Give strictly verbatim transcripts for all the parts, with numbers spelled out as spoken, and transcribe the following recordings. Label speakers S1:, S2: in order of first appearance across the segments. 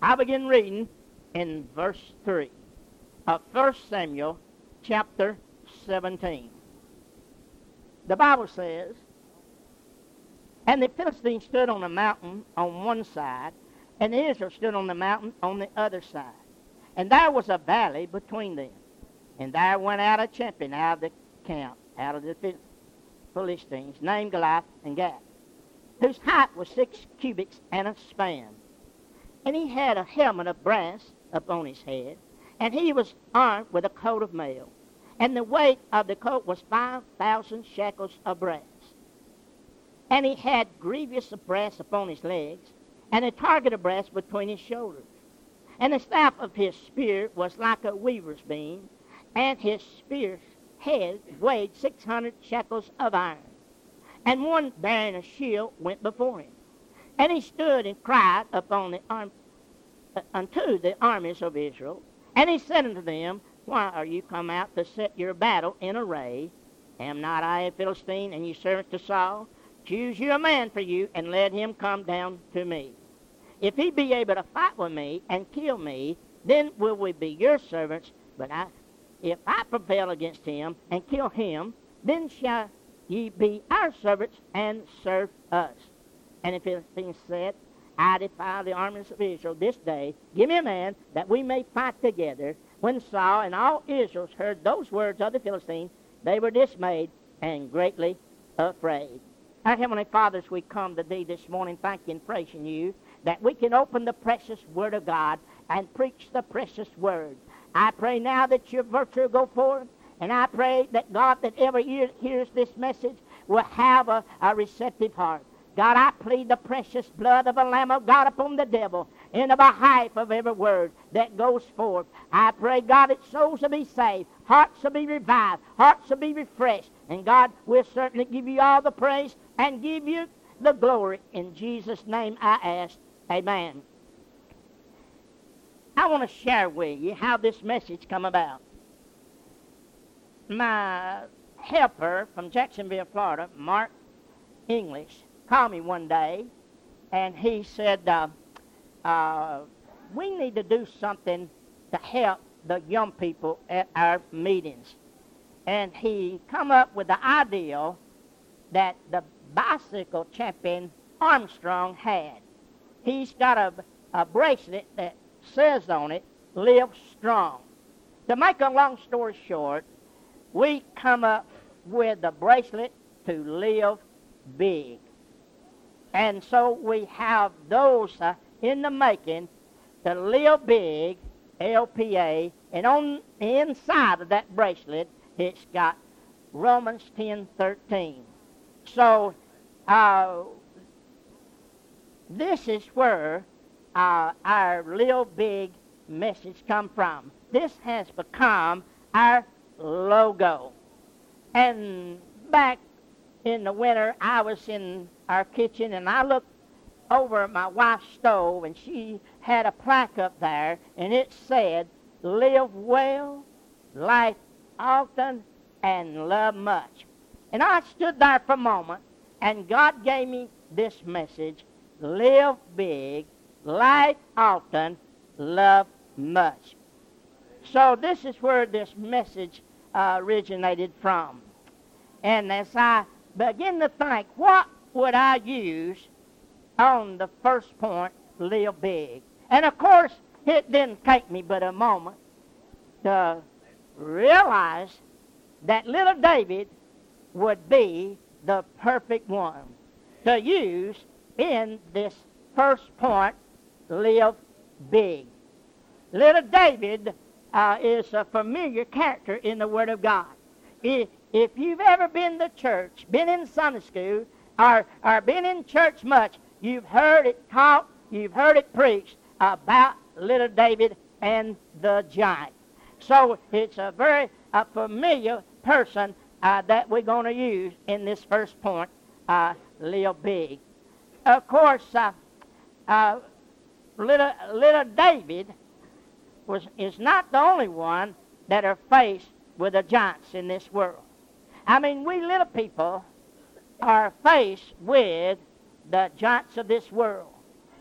S1: I begin reading in verse three of First Samuel chapter seventeen. The Bible says, "And the Philistines stood on the mountain on one side, and Israel stood on the mountain on the other side. And there was a valley between them. And there went out a champion out of the camp, out of the Philistines, named Goliath and Gath, whose height was six cubits and a span. And he had a helmet of brass upon his head, and he was armed with a coat of mail. And the weight of the coat was five thousand shekels of brass. And he had grievous of brass upon his legs, and a target of brass between his shoulders. And the staff of his spear was like a weaver's beam, and his spear's head weighed six hundred shekels of iron. And one bearing a shield went before him. And he stood and cried upon the arm, uh, unto the armies of Israel. And he said unto them, Why are you come out to set your battle in array? Am not I a Philistine, and ye servants to Saul? Choose you a man for you, and let him come down to me. If he be able to fight with me and kill me, then will we be your servants. But I, if I prevail against him and kill him, then shall ye be our servants and serve us. And the Philistines said, I defy the armies of Israel this day. Give me a man that we may fight together. When Saul and all Israel heard those words of the Philistines, they were dismayed and greatly afraid." Our Heavenly Father, as we come to Thee this morning, thanking and praising You that we can open the precious Word of God and preach the precious Word. I pray now that Your virtue will go forth, and I pray that God, that every ear hears this message, will have a, a receptive heart. God, I plead the precious blood of the Lamb of God upon the devil in the behalf of every word that goes forth. I pray, God, that souls will be saved, hearts will be revived, hearts will be refreshed. And God, we'll certainly give You all the praise and give You the glory. In Jesus' name I ask, amen. I want to share with you how this message come about. My helper from Jacksonville, Florida, Mark English, called me one day, and he said, uh, uh, we need to do something to help the young people at our meetings. And he come up with the idea that the bicycle champion Armstrong had. He's got a, a bracelet that says on it, Live Strong. To make a long story short, we come up with the bracelet to live big. And so we have those uh, in the making to live big, L P A, and on the inside of that bracelet, it's got Romans ten thirteen. So uh, this is where uh, our Live Big message come from. This has become our logo. And back in the winter, I was in our kitchen, and I looked over at my wife's stove, and she had a plaque up there, and it said, Live well, life often, and love much. And I stood there for a moment, and God gave me this message, Live big, life often, love much. So this is where this message uh, originated from. And as I begin to think, what would I use on the first point, live big? And of course, it didn't take me but a moment to realize that little David would be the perfect one to use in this first point, live big. Little David uh, is a familiar character in the Word of God. If, if you've ever been to church, been in Sunday school, or, or been in church much, you've heard it taught, you've heard it preached about little David and the giant. So it's a very uh, familiar person uh, that we're going to use in this first point, uh, live big. Of course, uh, uh, little, little David was is not the only one that are faced with the giants in this world. I mean, we little people are faced with the giants of this world.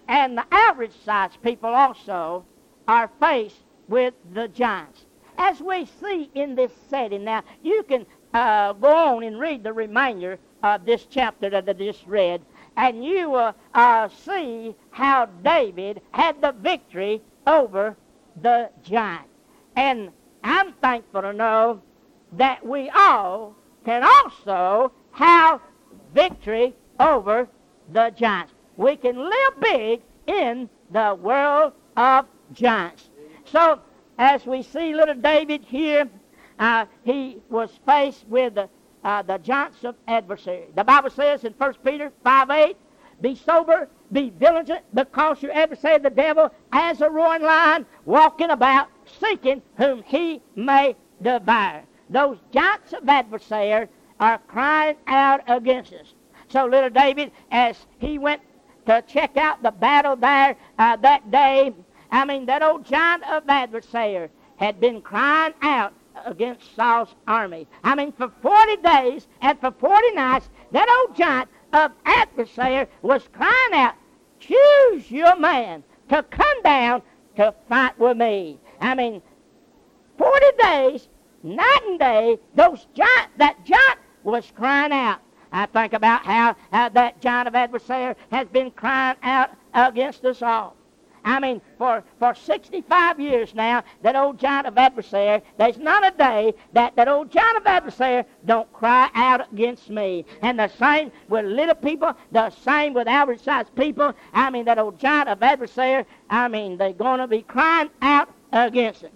S1: and the average-sized people also are faced with the giants. As we see in this setting, now you can uh, go on and read the remainder of this chapter that I just read, and you will uh, see how David had the victory over the giant. And I'm thankful to know that we all can also have victory over the giants. We can live big in the world of giants. So, as we see little David here, uh, he was faced with the, uh, the giants of adversary. The Bible says in First Peter five eight, be sober, be vigilant, because your adversary, the devil, as a roaring lion, walking about, seeking whom he may devour. Those giants of adversary are crying out against us. So little David, as he went to check out the battle there uh, that day, I mean, that old giant of adversary had been crying out against Saul's army. I mean, for forty days and for forty nights, that old giant of adversary was crying out, choose your man to come down to fight with me. I mean, forty days, night and day, those giant, that giant was crying out. I think about how, how that giant of adversary has been crying out against us all. I mean, for, for sixty-five years now, that old giant of adversary, there's not a day that that old giant of adversary don't cry out against me. And the same with little people, the same with average-sized people. I mean, that old giant of adversary, I mean, they're going to be crying out against it.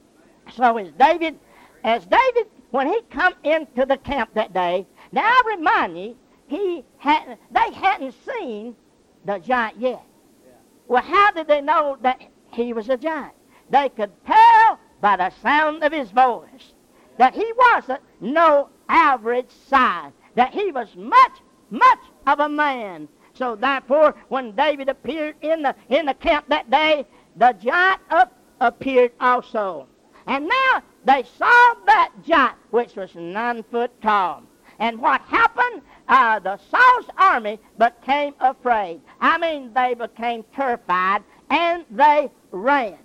S1: So as David, as David, when he come into the camp that day, now I remind you, he hadn't, they hadn't seen the giant yet. Well, how did they know that he was a giant? They could tell by the sound of his voice that he wasn't no average size, that he was much, much of a man. So therefore, when David appeared in the in the camp that day, the giant up appeared also. And now they saw that giant, which was nine foot tall. And what happened? Uh, the Saul's army became afraid. I mean, they became terrified, and they ran.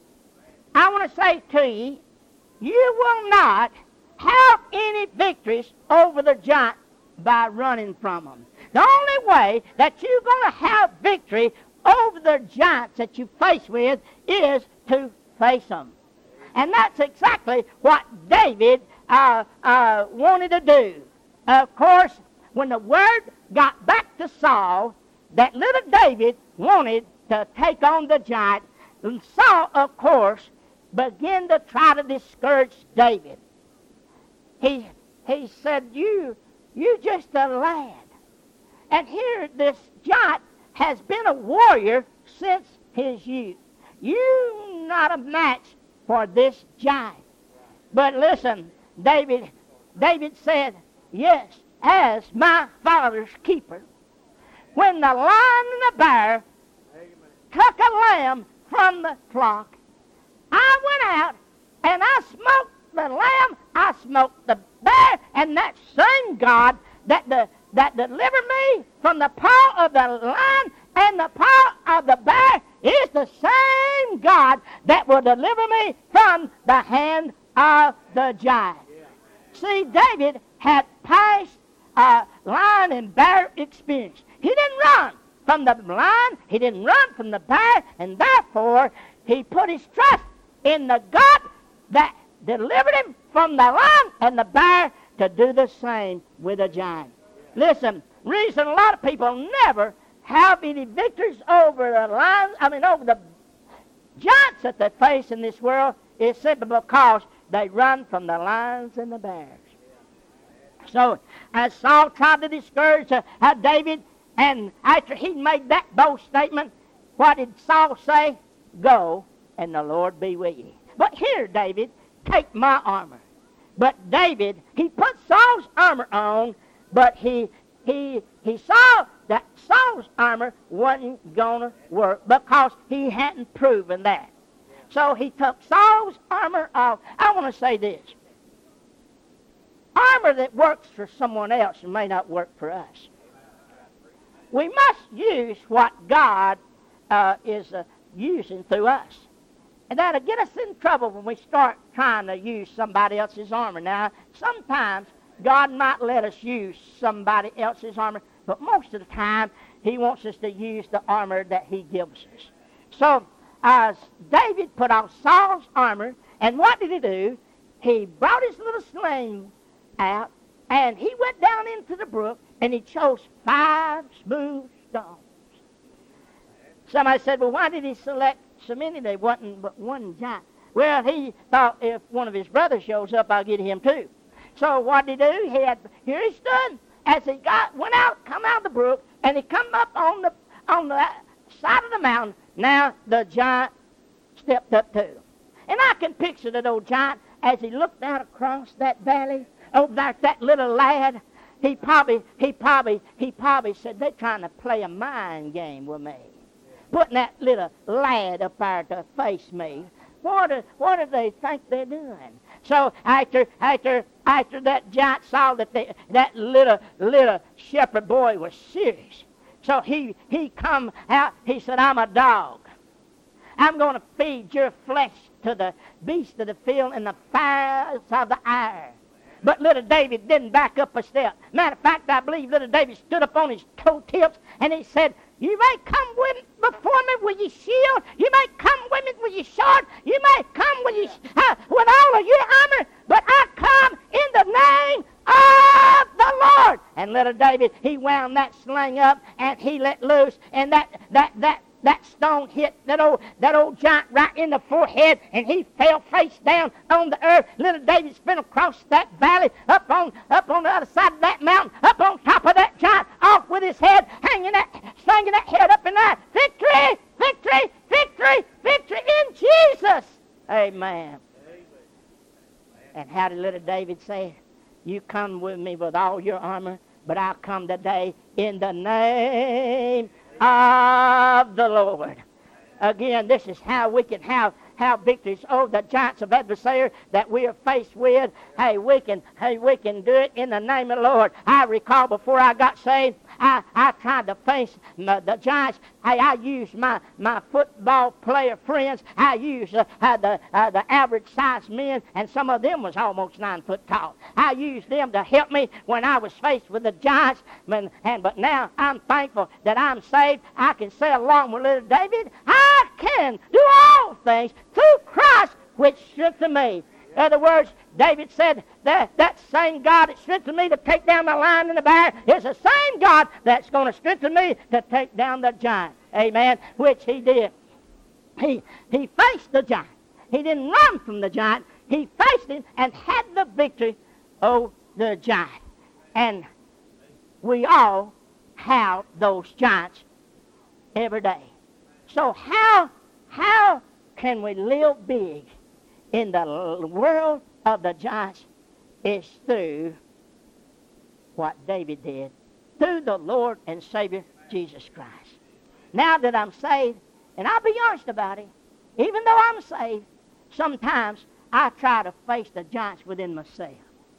S1: I want to say to you, you will not have any victories over the giant by running from them. The only way that you're going to have victory over the giants that you face with is to face them. And that's exactly what David uh, uh, wanted to do. Of course, when the word got back to Saul that little David wanted to take on the giant, and Saul, of course, began to try to discourage David. He he said, you, you just a lad. And here this giant has been a warrior since his youth. You're not a match for this giant. But listen, David, David said, yes, as my father's keeper. When the lion and the bear took a lamb from the flock, I went out and I smoked the lamb, I smoked the bear, and that same God that the, that delivered me from the paw of the lion and the paw of the bear is the same God that will deliver me from the hand of the giant. See, David had past uh, lion and bear experience. He didn't run from the lion, he didn't run from the bear, and therefore he put his trust in the God that delivered him from the lion and the bear to do the same with a giant. Listen, reason a lot of people never have any victories over the lions, I mean over the giants that they face in this world is simply because they run from the lions and the bears. So, as Saul tried to discourage uh, uh, David, and after he made that bold statement, what did Saul say? Go, and the Lord be with you. But here, David, take my armor. But David, he put Saul's armor on, but he he he saw that Saul's armor wasn't going to work because he hadn't proven that. So he took Saul's armor off. I want to say this. Armor that works for someone else may not work for us. We must use what God uh, is uh, using through us. And that'll get us in trouble when we start trying to use somebody else's armor. Now, sometimes God might let us use somebody else's armor, but most of the time he wants us to use the armor that he gives us. So, as David put on Saul's armor, and what did he do? He brought his little sling out, and he went down into the brook, and he chose five smooth stones. Somebody said, well, why did he select so many? There wasn't but one giant. Well, he thought if one of his brothers shows up, I'll get him too. So what did he do? He had, here he stood as he got went out, come out of the brook, and he come up on the on the side of the mountain. Now the giant stepped up to him. And I can picture that old giant as he looked out across that valley, over there, that little lad. He probably, he probably, he probably said, they're trying to play a mind game with me. Putting that little lad up there to face me. What do, what do they think they're doing? So after after after that giant saw that they, that little little shepherd boy was serious, so he he come out. He said, "I'm a dog. I'm going to feed your flesh to the beasts of the field and the fowls of the air." But little David didn't back up a step. Matter of fact, I believe little David stood up on his toe tips and he said, "You may come with before me with your shield. You may come with me with your sword. You may come with your, uh, with all of your armor. But I come in the name of the Lord." And little David, he wound that sling up and he let loose, and that that that. That stone hit that old that old giant right in the forehead, and he fell face down on the earth. Little David spent across that valley, up on up on the other side of that mountain, up on top of that giant, off with his head hanging that, slinging that head up in there. Victory, victory, victory, victory in Jesus. Amen. And how did little David say? You come with me with all your armor, but I'll come today in the name of the Lord. Again, this is how we can have, have victories over the giants of adversary that we are faced with. Hey, we can, hey, we can do it in the name of the Lord. I recall before I got saved, I, I tried to face my, the giants. Hey, I used my, my football player friends. I used uh, uh, the uh, the average sized men, and some of them was almost nine foot tall. I used them to help me when I was faced with the giants. And, and but now I'm thankful that I'm saved. I can say along with little David, I can do all things through Christ which strengthens me. In other words, David said that that same God that strengthened me to take down the lion and the bear is the same God that's going to strengthen me to take down the giant. Amen. Which he did. He he faced the giant. He didn't run from the giant. He faced him and had the victory over the giant. And we all have those giants every day. So how how can we live big in the world of the giants? Is through what David did, through the Lord and Savior Jesus Christ. Now that I'm saved, and I'll be honest about it, even though I'm saved, sometimes I try to face the giants within myself.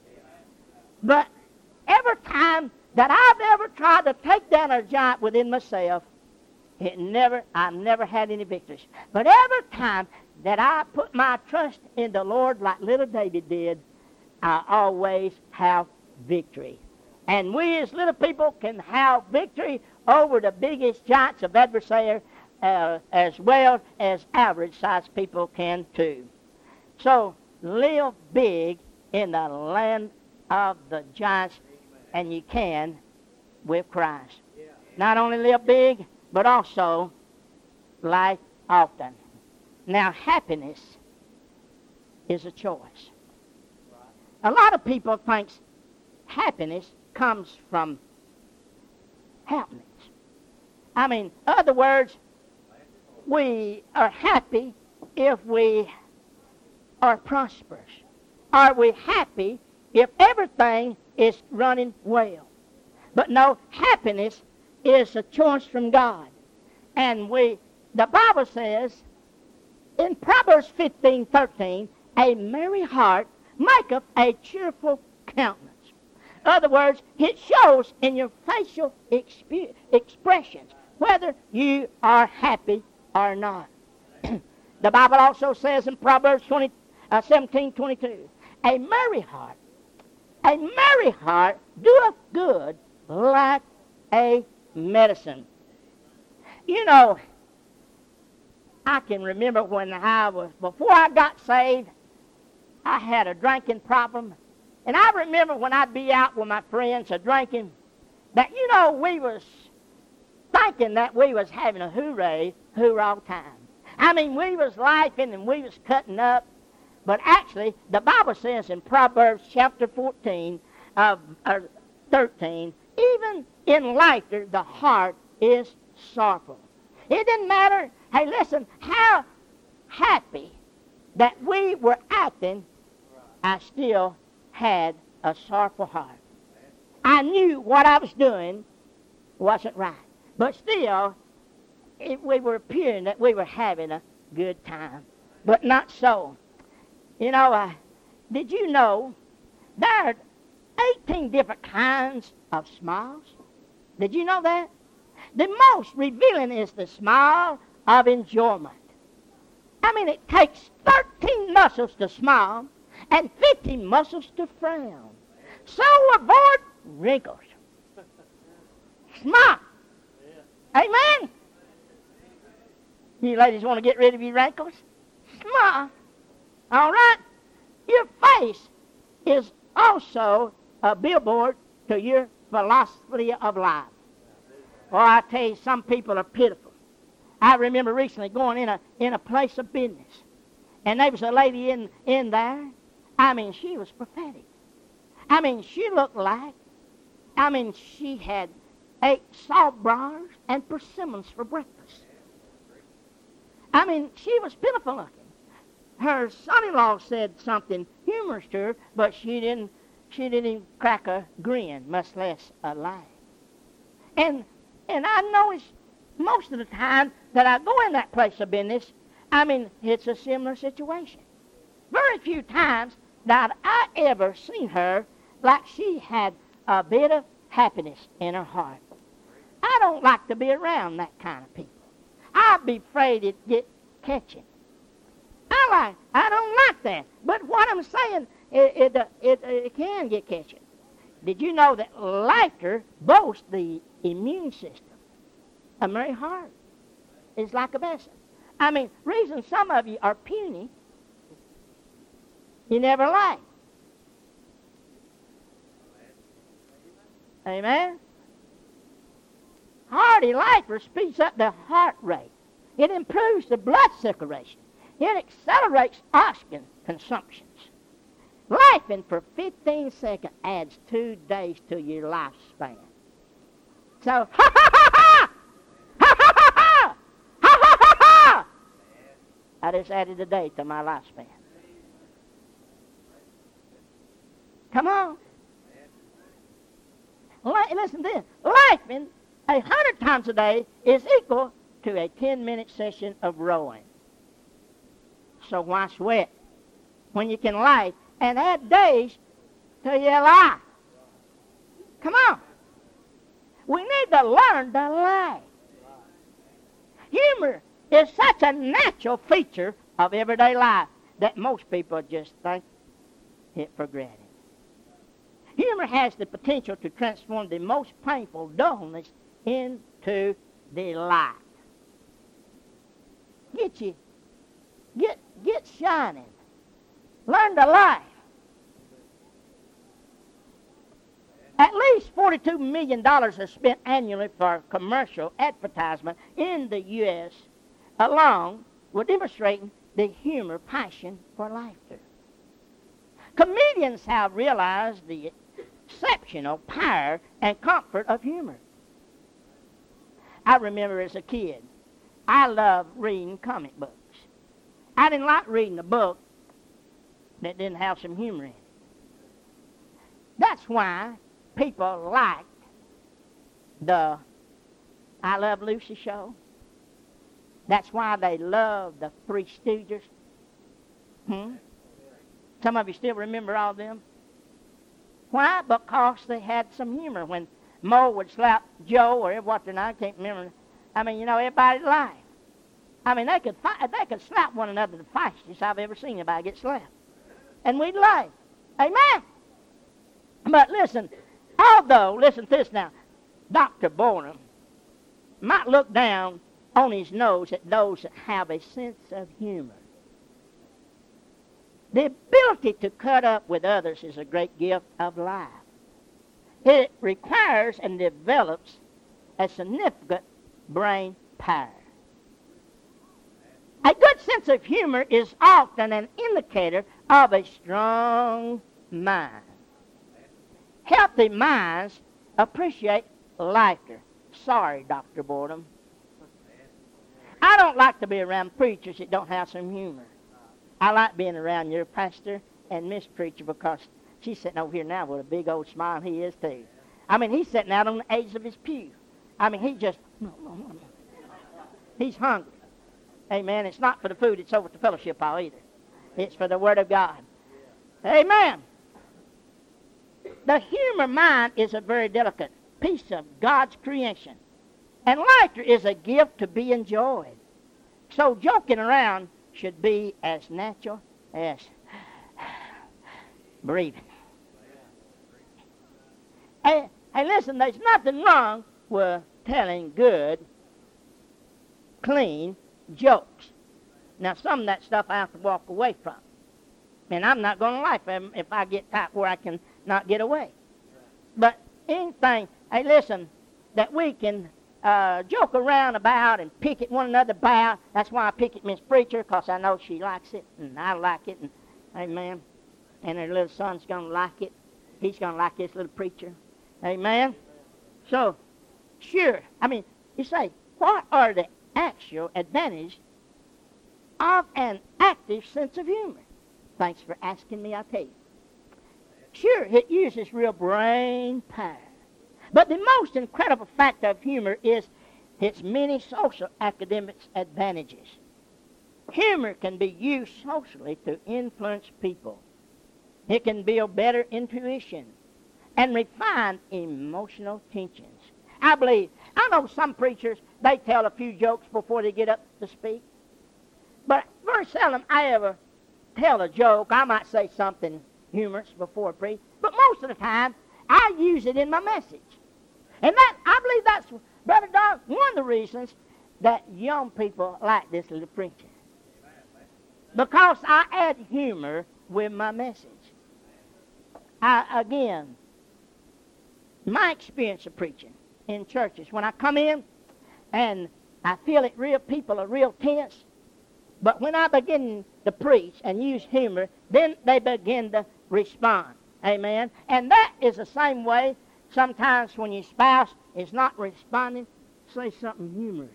S1: But every time that I've ever tried to take down a giant within myself, it never, I've never had any victories. But every time that I put my trust in the Lord like little David did, I always have victory. And we as little people can have victory over the biggest giants of adversary uh, as well as average-sized people can too. So live big in the land of the giants, and you can with Christ. Not only live big, but also life often. Now, happiness is a choice. A lot of people think happiness comes from happiness. I mean, in other words, we are happy if we are prosperous. Are we happy if everything is running well? But no, happiness is a choice from God. And we, the Bible says in Proverbs fifteen thirteen, a merry heart maketh a cheerful countenance. In other words, it shows in your facial exp- expressions whether you are happy or not. The Bible also says in Proverbs twenty, uh, seventeen twenty-two, a merry heart, a merry heart doeth good like a medicine. You know, I can remember when I was, before I got saved, I had a drinking problem. And I remember when I'd be out with my friends a drinking, that, you know, we was thinking that we was having a hooray, hooray all the time. I mean, we was laughing and we was cutting up. But actually, the Bible says in Proverbs chapter fourteen, uh, uh, thirteen, even in laughter, the heart is sorrowful. It didn't matter, hey, listen, how happy that we were acting, I still had a sorrowful heart. I knew what I was doing wasn't right. But still, it, we were appearing that we were having a good time. But not so. You know, uh, did you know there are eighteen different kinds of smiles? Did you know that? The most revealing is the smile of enjoyment. I mean, it takes thirteen muscles to smile and fifteen muscles to frown. So avoid wrinkles. Smile. Amen? You ladies want to get rid of your wrinkles? Smile. All right? Your face is also a billboard to your philosophy of life. Oh, I tell you, some people are pitiful. I remember recently going in a in a place of business, and there was a lady in, in there. I mean, she was prophetic. I mean, she looked like, I mean, she had ate saltbrars and persimmons for breakfast. I mean, she was pitiful looking. Her son-in-law said something humorous to her, but she didn't, she didn't even crack a grin, much less a laugh. And and I noticed most of the time that I go in that place of business, I mean, it's a similar situation. Very few times that I ever seen her like she had a bit of happiness in her heart. I don't like to be around that kind of people. I'd be afraid it'd get catching. I like, I don't like that. But what I'm saying, it, it, uh, it, uh, it can get catching. Did you know that laughter boasts the immune system? A merry heart is like a medicine. I mean, reason some of you are puny, you never laugh. Amen? Hearty laughter speeds up the heart rate. It improves the blood circulation. It accelerates oxygen consumptions. Laughing for fifteen seconds adds two days to your lifespan. So, ha ha ha ha! Ha ha ha ha! Ha ha ha ha! I just added a day to my lifespan. Come on. Listen to this. Laughing a hundred times a day is equal to a ten-minute session of rowing. So why sweat when you can laugh and add days to your life? Come on. We need to learn to laugh. Humor is such a natural feature of everyday life that most people just take it for granted. Humor has the potential to transform the most painful dullness into delight. Get you, get, get shining. Learn to laugh. At least forty-two million dollars is spent annually for commercial advertisement in the U S, along with demonstrating the humor passion for laughter. Comedians have realized the exceptional power and comfort of humor. I remember as a kid, I loved reading comic books. I didn't like reading a book that didn't have some humor in it. That's why people liked the I Love Lucy show. That's why they loved the Three Stooges. Hmm? Some of you still remember all them? Why? Because they had some humor. When Mo would slap Joe, or what, and I can't remember, I mean, you know, everybody laughed. I mean, they could fight, they could slap one another the fastest I've ever seen anybody get slapped. And we'd laugh. Amen. But listen, although, listen to this now, Doctor Borum might look down on his nose at those that have a sense of humor. The ability to cut up with others is a great gift of life. It requires and develops a significant brain power. A good sense of humor is often an indicator of a strong mind. Healthy minds appreciate laughter. Sorry, Doctor Boredom. I don't like to be around preachers that don't have some humor. I like being around your pastor and Miss Preacher because she's sitting over here now with a big old smile, and he is too. I mean, he's sitting out on the edge of his pew. I mean, he just, he's hungry. Amen. It's not for the food, it's over at the fellowship hall either. It's for the Word of God. Amen. The humor mind is a very delicate piece of God's creation. And laughter is a gift to be enjoyed. So joking around should be as natural as breathing. Hey, hey, listen, there's nothing wrong with telling good, clean jokes. Now, some of that stuff I have to walk away from. And I'm not going to laugh if I get tight where I can not get away. But anything, hey, listen, that we can uh, joke around about and pick at one another about. That's why I pick at Miss Preacher, because I know she likes it, and I like it, and amen. And her little son's going to like it. He's going to like this little preacher. Amen. So, sure, I mean, you say, what are the actual advantages of an active sense of humor? Thanks for asking me, I'll tell you. Sure, it uses real brain power. But the most incredible factor of humor is its many social academic advantages. Humor can be used socially to influence people. It can build better intuition and refine emotional tensions. I believe, I know some preachers, they tell a few jokes before they get up to speak. But very seldom I ever tell a joke. I might say something humorous before I preach. But most of the time, I use it in my message. And that, I believe that's, Brother Doug, one of the reasons that young people like this little preacher. Because I add humor with my message. I, again, my experience of preaching in churches, when I come in and I feel it real, people are real tense, but when I begin to preach and use humor, then they begin to respond. Amen. And that is the same way sometimes when your spouse is not responding, say something humorous.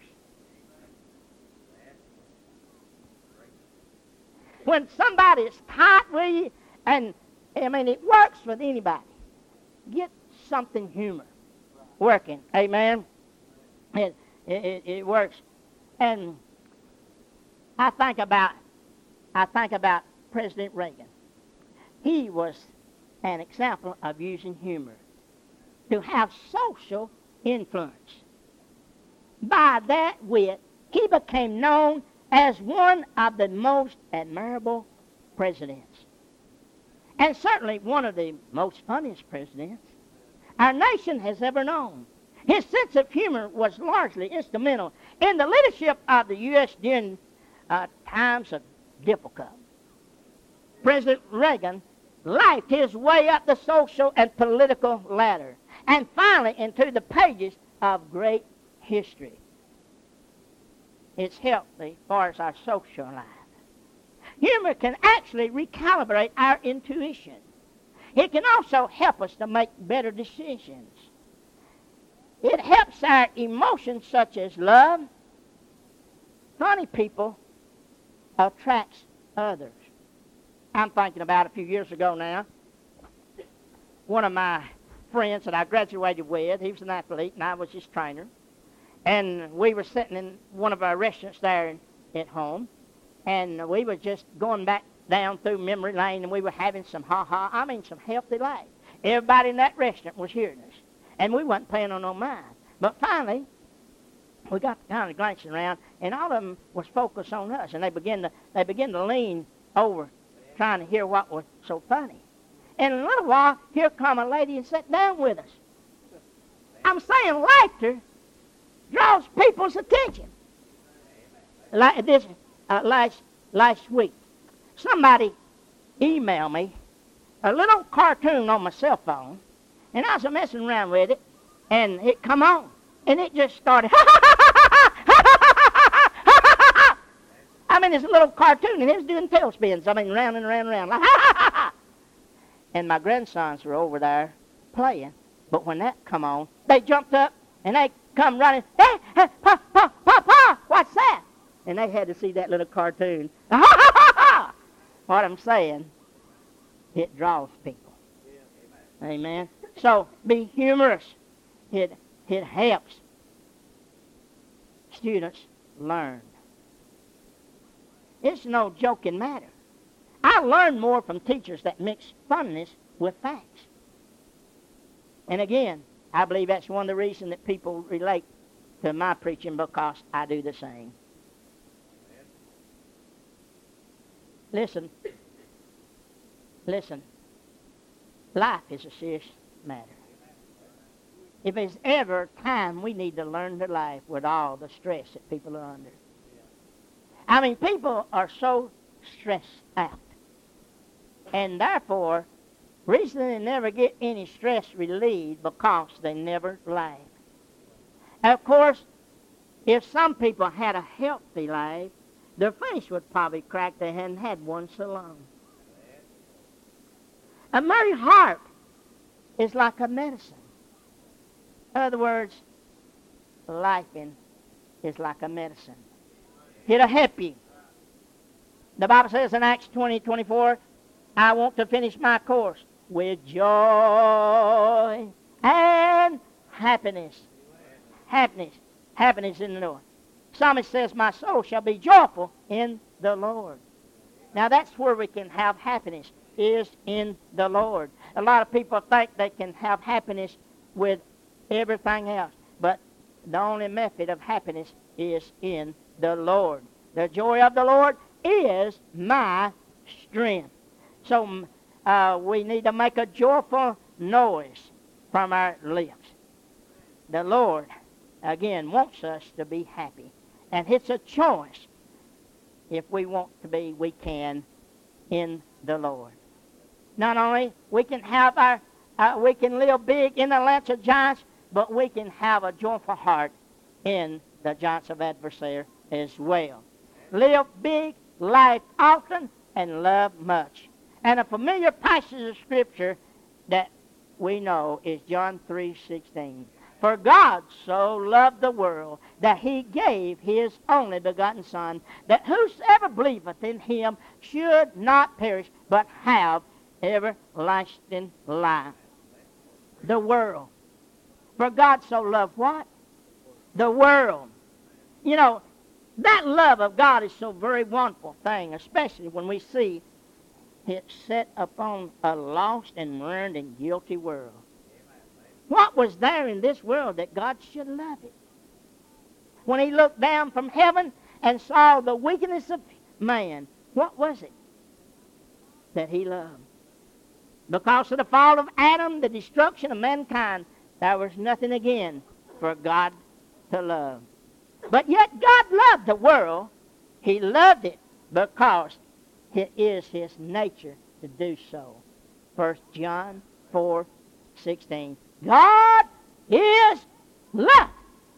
S1: When somebody is tight with you, and I mean, it works with anybody. Get something humor working. Amen. It, it, it works. And I think about, I think about President Reagan. He was an example of using humor to have social influence. By that wit, he became known as one of the most admirable presidents. And certainly one of the most funniest presidents our nation has ever known. His sense of humor was largely instrumental in the leadership of the U S during uh, times of difficulty. President Reagan laughed his way up the social and political ladder and finally into the pages of great history. It's healthy as far as our social life. Humor can actually recalibrate our intuition. It can also help us to make better decisions. It helps our emotions such as love. Funny people attracts others. I'm thinking about a few years ago now. One of my friends that I graduated with, he was an athlete and I was his trainer. And we were sitting in one of our restaurants there at home. And we were just going back down through memory lane, and we were having some ha-ha, I mean some healthy life. Everybody in that restaurant was hearing us. And we wasn't paying on no mind. But finally, we got kind of glancing around, and all of them was focused on us, and they began to they began to lean over, trying to hear what was so funny. And in a little while, here come a lady and sat down with us. I'm saying laughter draws people's attention. Like this uh, last last week, somebody emailed me a little cartoon on my cell phone, and I was messing around with it, and it come on, and it just started. I mean, it's a little cartoon, and it was doing tailspins. I mean, round and round and round. Like, and my grandsons were over there playing, but when that come on, they jumped up, and they come running. Hey, hey, pa, pa, pa, pa, what's that? And they had to see that little cartoon. What I'm saying, it draws people. Yeah, amen. Amen. So be humorous. It it helps students learn. It's no joking matter. I learn more from teachers that mix funness with facts. And again, I believe that's one of the reasons that people relate to my preaching, because I do the same. Listen. Listen. Life is a serious matter. If there's ever a time we need to learn to life with all the stress that people are under. I mean, people are so stressed out. And therefore, reason they never get any stress relieved because they never laugh. Of course, if some people had a healthy life, their face would probably crack. They hadn't had one so long. A merry heart is like a medicine. In other words, laughing is like a medicine. It'll help you. The Bible says in Acts twenty, twenty-four, I want to finish my course with joy and happiness. Happiness. Happiness in the Lord. Psalmist says, my soul shall be joyful in the Lord. Now that's where we can have happiness, is in the Lord. A lot of people think they can have happiness with everything else, but the only method of happiness is in the Lord. The joy of the Lord is my strength. So uh, we need to make a joyful noise from our lips. The Lord, again, wants us to be happy. And it's a choice. If we want to be, we can in the Lord. Not only we can have our, uh, we can live big in the lands of giants, but we can have a joyful heart in the giants of adversary as well. Live big, laugh often, and love much. And a familiar passage of Scripture that we know is John three sixteen. For God so loved the world that he gave his only begotten Son, that whosoever believeth in him should not perish, but have everlasting life. The world. For God so loved what? The world. You know, that love of God is so very wonderful thing, especially when we see it set upon a lost and ruined and guilty world. What was there in this world that God should love it? When he looked down from heaven and saw the wickedness of man, what was it that he loved? Because of the fall of Adam, the destruction of mankind, there was nothing again for God to love. But yet God loved the world. He loved it because it is his nature to do so. First John four sixteen. God is love.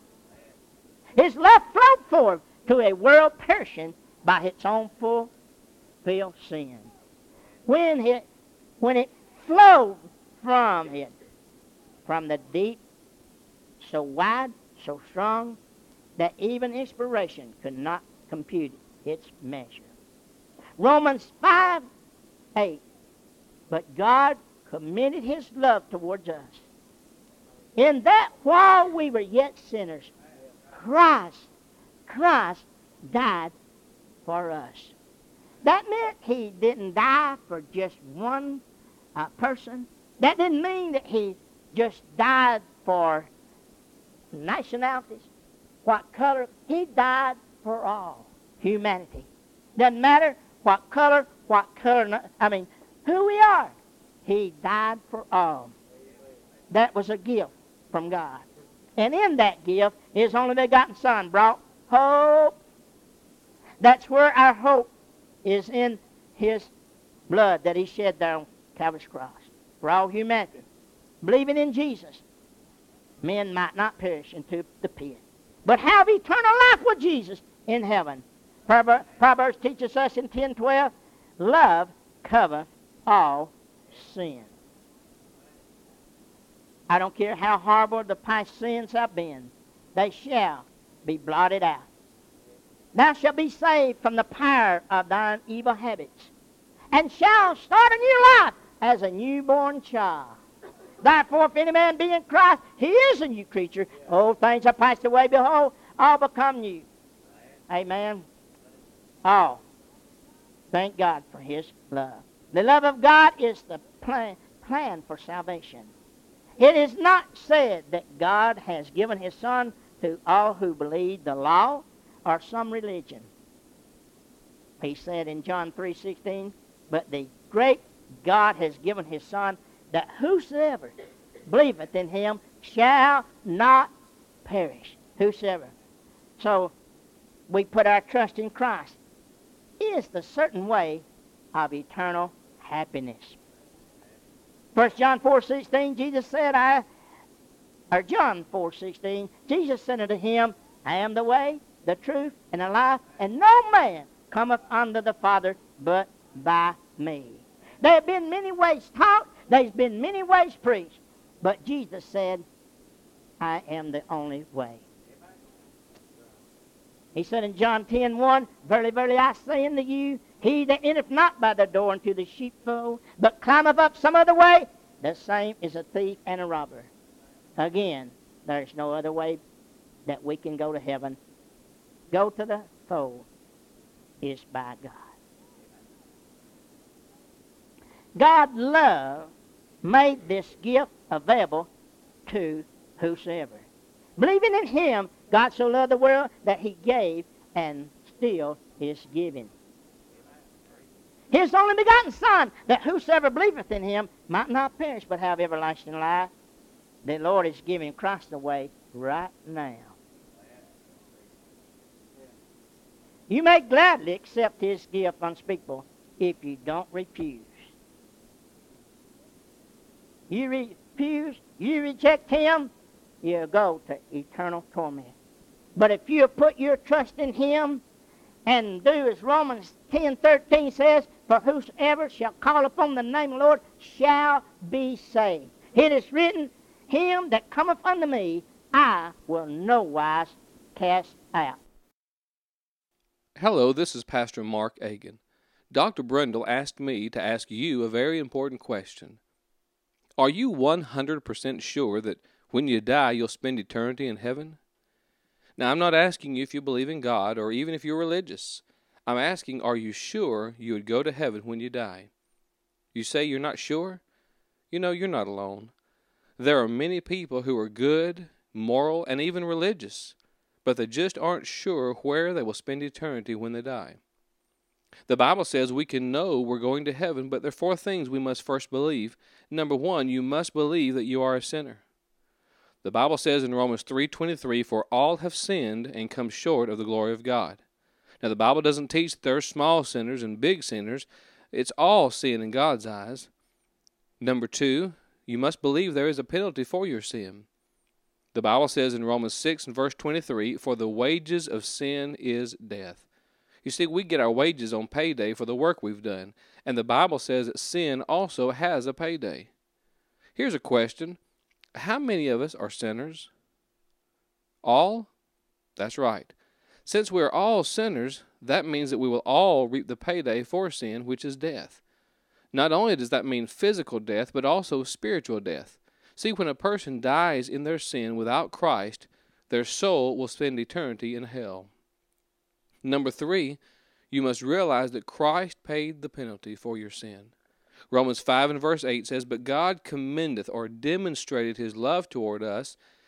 S1: His love flowed forth to a world perishing by its own fulfilled sin. When it, when it flowed from it, from the deep, so wide, so strong, that even inspiration could not compute its measure. Romans five eight. But God commended his love towards us, in that while we were yet sinners, Christ, Christ died for us. That meant he didn't die for just one uh, person. That didn't mean that he just died for nationalities what color. He died for all humanity. Doesn't matter what color, what color, I mean, who we are. He died for all. That was a gift from God. And in that gift, His only begotten Son brought hope. That's where our hope is, in His blood that He shed there on Calvary's cross for all humanity. Believing in Jesus, men might not perish into the pit, but have eternal life with Jesus in heaven. Proverbs teaches us in ten twelve, love covereth all sin. I don't care how horrible the past sins have been, they shall be blotted out. Thou shalt be saved from the power of thine evil habits, and shall start a new life as a newborn child. Therefore, if any man be in Christ, he is a new creature. Old things are passed away, behold, all become new. Amen. All. Thank God for His love. The love of God is the plan, plan for salvation. It is not said that God has given His Son to all who believe the law or some religion. He said in John three sixteen, but the great God has given His Son, that whosoever believeth in Him shall not perish. Whosoever. So we put our trust in Christ. Is the certain way of eternal happiness. First John four sixteen, Jesus said, I, or John four sixteen, Jesus said unto him, I am the way, the truth, and the life, and no man cometh unto the Father but by me. There have been many ways taught, there's been many ways preached, but Jesus said, I am the only way. He said in John ten one, verily, verily, I say unto you, he that entereth not by the door into the sheepfold, but climbeth up some other way, the same is a thief and a robber. Again, there's no other way that we can go to heaven. Go to the fold is by God. God's love made this gift available to whosoever. Believing in Him, God so loved the world that He gave, and still is giving. His only begotten Son, that whosoever believeth in Him might not perish, but have everlasting life. The Lord is giving Christ away right now. You may gladly accept His gift unspeakable if you don't refuse. You refuse, you reject Him, you'll go to eternal torment. But if you put your trust in Him and do as Romans ten thirteen says, for whosoever shall call upon the name of the Lord shall be saved. It is written, him that cometh unto me, I will no wise cast out.
S2: Hello, this is Pastor Mark Agan. Doctor Brundle asked me to ask you a very important question. Are you one hundred percent sure that when you die you'll spend eternity in heaven? Now, I'm not asking you if you believe in God or even if you're religious. I'm asking, are you sure you would go to heaven when you die? You say you're not sure? You know, you're not alone. There are many people who are good, moral, and even religious, but they just aren't sure where they will spend eternity when they die. The Bible says we can know we're going to heaven, but there are four things we must first believe. Number one, you must believe that you are a sinner. The Bible says in Romans three twenty-three, for all have sinned and come short of the glory of God. Now, the Bible doesn't teach that there are small sinners and big sinners. It's all sin in God's eyes. Number two, you must believe there is a penalty for your sin. The Bible says in Romans six and verse twenty-three, for the wages of sin is death. You see, we get our wages on payday for the work we've done, and the Bible says that sin also has a payday. Here's a question. How many of us are sinners? All? That's right. Since we're all sinners, that means that we will all reap the payday for sin, which is death. Not only does that mean physical death, but also spiritual death. See, when a person dies in their sin without Christ, their soul will spend eternity in hell. Number three, you must realize that Christ paid the penalty for your sin. Romans five and verse eight says, but God commendeth or demonstrated His love toward us,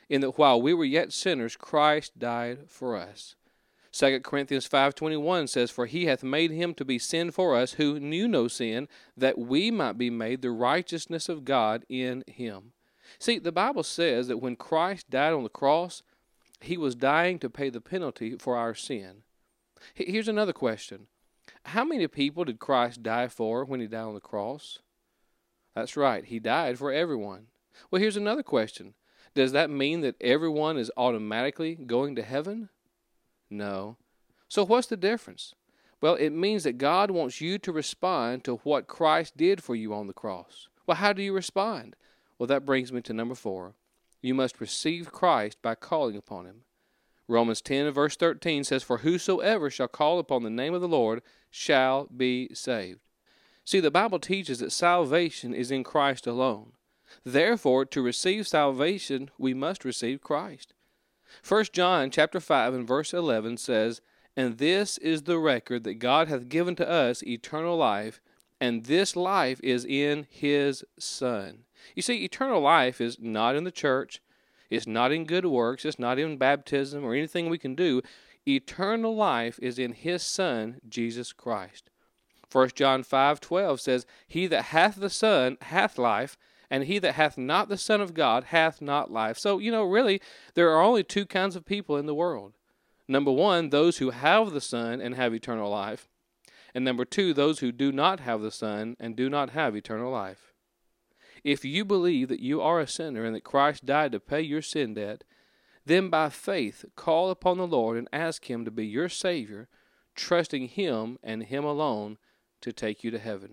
S2: in that while we were yet sinners, Christ died for us. Second Corinthians five twenty-one says, For he hath made him to be sin for us, who knew no sin, that we might be made the righteousness of God in him. See, the Bible says that when Christ died on the cross, he was dying to pay the penalty for our sin. Here's another question. How many people did Christ die for when he died on the cross? That's right, he died for everyone. Well, here's another question. Does that mean that everyone is automatically going to heaven? No. So what's the difference? Well, it means that God wants you to respond to what Christ did for you on the cross. Well, how do you respond? Well, that brings me to number four. You must receive Christ by calling upon him. Romans ten and verse thirteen says, For whosoever shall call upon the name of the Lord shall be saved. See, the Bible teaches that salvation is in Christ alone. Therefore, to receive salvation, we must receive Christ. First John chapter five and verse eleven says, And this is the record that God hath given to us eternal life, and this life is in his Son. You see, eternal life is not in the church. It's not in good works. It's not in baptism or anything we can do. Eternal life is in his Son, Jesus Christ. First John five twelve says, He that hath the Son hath life, and he that hath not the Son of God hath not life. So, you know, really, there are only two kinds of people in the world. Number one, those who have the Son and have eternal life. And number two, those who do not have the Son and do not have eternal life. If you believe that you are a sinner and that Christ died to pay your sin debt, then by faith call upon the Lord and ask him to be your Savior, trusting him and him alone to take you to heaven.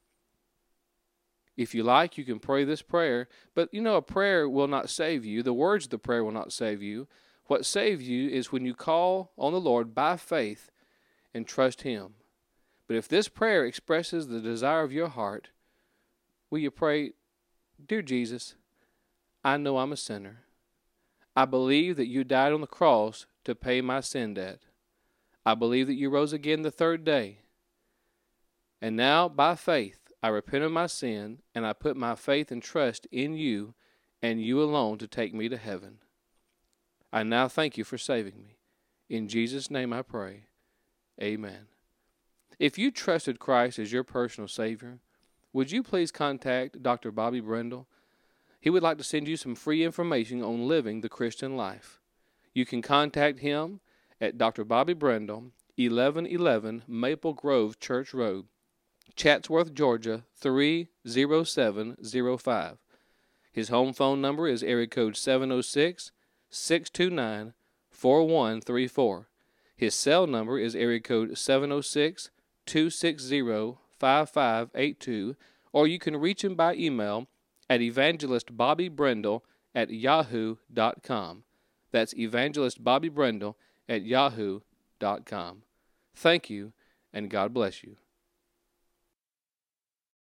S2: If you like, you can pray this prayer, but you know, a prayer will not save you. The words of the prayer will not save you. What saves you is when you call on the Lord by faith and trust him. But if this prayer expresses the desire of your heart, will you pray, Dear Jesus, I know I'm a sinner. I believe that you died on the cross to pay my sin debt. I believe that you rose again the third day. And now, by faith, I repent of my sin, and I put my faith and trust in you and you alone to take me to heaven. I now thank you for saving me. In Jesus' name I pray. Amen. If you trusted Christ as your personal Savior, would you please contact Doctor Bobby Brendel? He would like to send you some free information on living the Christian life. You can contact him at Doctor Bobby Brendel, eleven eleven Maple Grove Church Road, Chatsworth, Georgia, three zero seven zero five. His home phone number is area code seven oh six, six two nine, four one three four. His cell number is area code seven oh six, two six zero, five five eight two, or you can reach him by email at evangelist bobby brendel at yahoo dot com. That's evangelist bobby brendel at yahoo dot com. Thank you, and God bless you.